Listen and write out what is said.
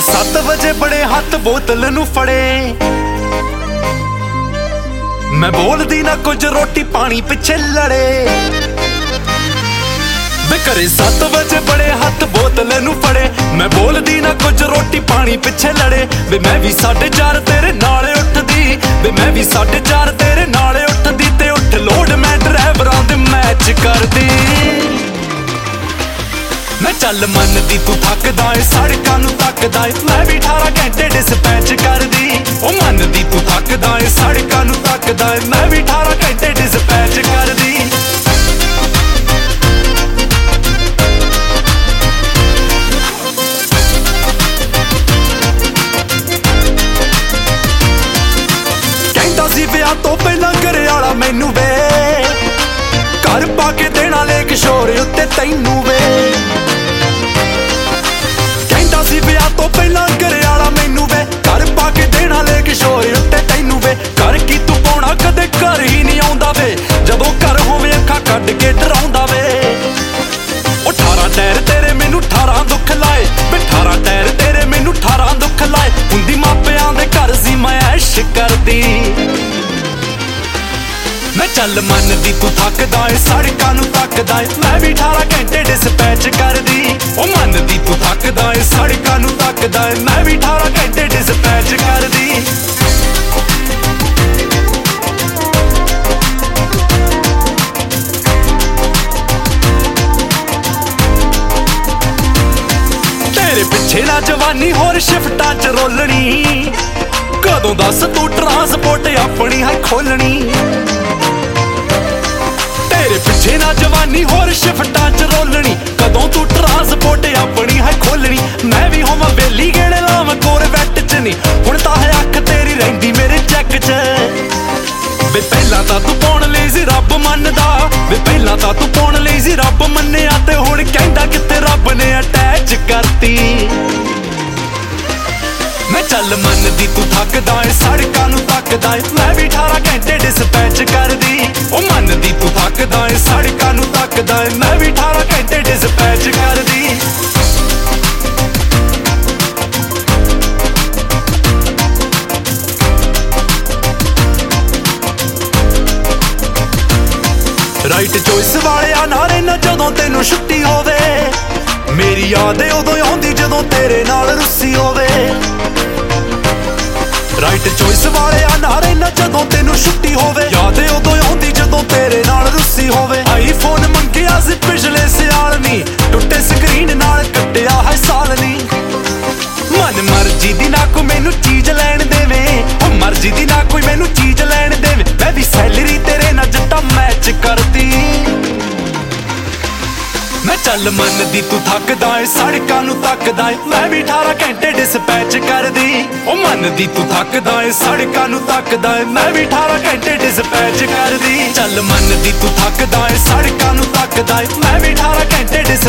7 ਵਜੇ ਬੜੇ ਹੱਥ ਬੋਤਲ ਨੂੰ ਫੜੇ, ਮੈਂ ਬੋਲਦੀ ਨਾ ਕੁਝ ਰੋਟੀ ਪਾਣੀ ਪਿੱਛੇ ਲੜੇ। ਵੇ ਘਰੇ 7 ਵਜੇ ਬੜੇ ਹੱਥ ਬੋਤਲ ਨੂੰ ਫੜੇ, ਮੈਂ ਬੋਲਦੀ ਨਾ ਕੁਝ ਰੋਟੀ ਪਾਣੀ ਪਿੱਛੇ ਲੜੇ। ਵੇ ਮੈਂ ਵੀ 4:30 ਤੇਰੇ ਨਾਲ ਉੱਠਦੀ, ਵੇ ਮੈਂ ਵੀ 4:30 ਤੇਰੇ ਨਾਲ ਉੱਠਦੀ, ਤੇ ਉੱਠ ਲੋਡ ਮੈਂ ਡਰਾਈਵਰਾਂ ਦੇ ਮੈਚ ਕਰਦੀ। ਮੈਂ ਚੱਲ ਮੰਨਦੀ ਤੂੰ ਥੱਕਦਾ ਏ, ਸੜਕਾਂ ਨੂੰ ਤੱਕਦਾ ਏ, ਮੈਂ ਵੀ 18 ਘੰਟੇ ਡਿਸਪੈਚ ਕਰਦੀ। ਉਹ ਮੰਨਦੀ ਤੂੰ ਥੱਕਦਾ ਏ, ਸੜਕਾਂ ਨੂੰ ਤੱਕਦਾ ਏ, ਮੈਂ ਵੀ 18 ਘੰਟੇ ਡਿਸਪੈਚ ਕਰਦੀ। ਕਹਿੰਦਾ ਸੀ ਵਿਆਹ ਤੋਂ ਪਹਿਲਾਂ ਘਰੇ ਵਾਲਾ ਮੈਨੂੰ ਵੇ, ਘਰ ਪਾ ਕੇ ਦੇਣਾ ਲੈ ਕਿਸ਼ੋਰ ਉੱਤੇ ਤੈਨੂੰ ਵੇ। ਕਹਿੰਦਾ ਸੀ ਵਿਆਹ ਤੋਂ ਪਹਿਲਾਂ ਘਰੇ ਵਾਲਾ ਮੈਨੂੰ ਵੇ, ਘਰ ਪਾ ਕੇ ਦੇਣਾ ਲੈ ਕਿਸ਼ੋਰ ਉੱਤੇ ਤੈਨੂੰ ਵੇ। ਘਰ ਕੀ ਤੂੰ ਪਾਉਣਾ ਕਦੇ ਘਰ ਹੀ ਨਹੀਂ ਆਉਂਦਾ ਵੇ, ਜਦੋਂ ਘਰ ਹੋਵੇ ਅੱਖਾਂ ਕੱਢ ਕੇ ਡਰਾਉਂਦਾ ਵੇ। ਉਹ 18 ਟਾਇਰ ਤੇਰੇ ਮੈਨੂੰ 18 ਦੁੱਖ ਲਾਏ, ਵੇ 18 ਟਾਇਰ ਤੇਰੇ ਮੈਨੂੰ 18 ਦੁੱਖ ਲਾਏ। ਹੁੰਦੀ ਮਾਪਿਆਂ ਦੇ ਘਰ ਸੀ ਮੈਂ ਐਸ਼ ਕਰਦੀ। ਮੈਂ ਚੱਲ ਮੰਨਦੀ ਤੂੰ ਥੱਕਦਾ ਏ, ਸੜਕਾਂ ਨੂੰ ਤੱਕਦਾ ਏ, ਮੈਂ ਵੀ 18 ਘੰਟੇ ਡਿਸਪੈਚ ਕਰਦੀ। ਉਹ ਮੰਨਦੀ ਤੂੰ ਥੱਕਦਾ ਏ, ਸੜਕਾਂ ਨੂੰ ਤੱਕਦਾ ਏ, ਮੈਂ ਵੀ 18 ਘੰਟੇ ਡਿਸਪੈਚ ਕਰਦੀ। ਤੇਰੇ ਪਿੱਛੇ ਨਾ ਜਵਾਨੀ ਹੋਰ ਸ਼ਿਫਟਾਂ 'ਚ ਰੋਲਣੀ, ਕਦੋਂ ਦੱਸ ਤੂੰ ਟਰਾਂਸਪੋਰਟ ਆਪਣੀ ਹੈ ਖੋਲਣੀ। ਤੇਰੇ ਪਿੱਛੇ ਨਾ ਜਵਾਨੀ ਹੋਰ ਸ਼ਿਫਟਾਂ 'ਚ ਰੋਲਣੀ, ਕਦੋਂ ਤੂੰ ਟਰਾਂਸਪੋਰਟ ਆਪਣੀ ਹੈ ਖੋਲਣੀ। ਮੈਂ ਵੀ ਹੋਵਾਂ ਵੇਲੀ ਗੇੜੇ ਲਾਵਾਂ ਕੋਰਵੈਟ 'ਚ ਨਹੀਂ, ਹੁਣ ਤਾਂ ਹੈ ਅੱਖ ਤੇਰੀ ਰਹਿੰਦੀ ਮੇਰੇ ਚੈੱਕ 'ਚ। ਵੇ ਪਹਿਲਾਂ ਤਾਂ ਤੂੰ ਪਾਉਣ ਲਈ ਸੀ ਰੱਬ ਮੰਨਦਾ, ਵੇ ਪਹਿਲਾਂ ਤਾਂ ਤੂੰ ਪਾਉਣ ਲਈ ਸੀ ਰੱਬ ਮੰਨਿਆ, ਤੇ ਹੁਣ ਕਹਿੰਦਾ ਕਿਤੇ ਰੱਬ ਨੇ ਅਟੈਚ ਕਰਤੀ। ਮੈਂ ਚੱਲ ਮੰਨਦੀ ਤੂੰ ਥੱਕਦਾ ਏ, ਸੜਕਾਂ ਨੂੰ ਤੱਕਦਾ ਏ, ਮੈਂ ਵੀ 18 ਘੰਟੇ ਡਿਸਪੈਚ ਕਰਦੀ। ਉਹ ਮੰਨਦੀ ਤੂੰ ਥੱਕਦਾ ਏ, ਸੜਕਾਂ ਨੂੰ ਤੱਕਦਾ ਏ, ਮੈਂ ਵੀ 18 ਘੰਟੇ ਡਿਸਪੈਚ ਕਰਦੀ। ਰਾਈਟ ਚੋਇਸ ਵਾਲਿਆ ਨਾਰੇ ਨਾ ਜਦੋਂ ਤੈਨੂੰ ਛੁੱਟੀ ਹੋਵੇ, ਮੇਰੀ ਯਾਦ ਉਦੋਂ ਆਉਂਦੀ ਜਦੋਂ ਤੇਰੇ ਨਾਲ ਰੁੱਸੀ ਹੋਵੇ। ਰਾਈਟ ਚੋਇਸ ਵਾਲਿਆ ਨਾਰੇ ਨਾ ਜਦੋਂ ਤੈਨੂੰ ਛੁੱਟੀ ਹੋਵੇ, ਯਾਦ ਉਦੋਂ ਆਉਂਦੀ ਜਦੋਂ ਤੇਰੇ ਨਾਲ ਰੁੱਸੀ ਹੋਵੇ। ਆਈਫੋਨ ਮੰਗਿਆ ਸੀ ਪਿਛਲੇ ਸਿਆਲ ਨੀ, ਟੁੱਟੇ ਸਕਰੀਨ ਨਾਲ ਕੱਟਿਆ ਹੈ ਸਾਲ ਨੀ। ਮਨ ਮਰਜ਼ੀ ਦੀ ਨਾ ਕੋਈ ਮੈਨੂੰ ਚੀਜ਼ ਲੈਣ ਦੇਵੇ, ਉਹ ਮਰਜ਼ੀ ਦੀ ਨਾ ਕੋਈ ਮੈਨੂੰ ਚੀਜ਼ ਲੈਣ ਦੇਵੇ। ਮੈਂ ਵੀ ਸੈਲਰੀ ਤੇਰੇ ਨਾਲ ਜੱਟਾ ਮੈਚ ਕਰਦੀ। ਮੈਂ ਚੱਲ ਮੰਨਦੀ ਤੂੰ ਥੱਕਦਾ ਏ, ਸੜਕਾਂ ਨੂੰ ਤੱਕਦਾ ਏ, ਮੈਂ ਵੀ 18 ਘੰਟੇ ਡਿਸਪੈਚ ਕਰਦੀ। ਉਹ ਮੰਨਦੀ ਤੂੰ ਥੱਕਦਾ ਏ, ਸੜਕਾਂ ਨੂੰ ਤੱਕਦਾ ਏ, ਮੈਂ ਵੀ 18 ਘੰਟੇ ਡਿਸਪੈਚ ਕਰਦੀ। ਚੱਲ ਮੰਨਦੀ ਤੂੰ ਥੱਕਦਾ ਏ, ਸੜਕਾਂ ਨੂੰ ਤੱਕਦਾ ਏ, ਮੈਂ ਵੀ 18 ਘੰਟੇ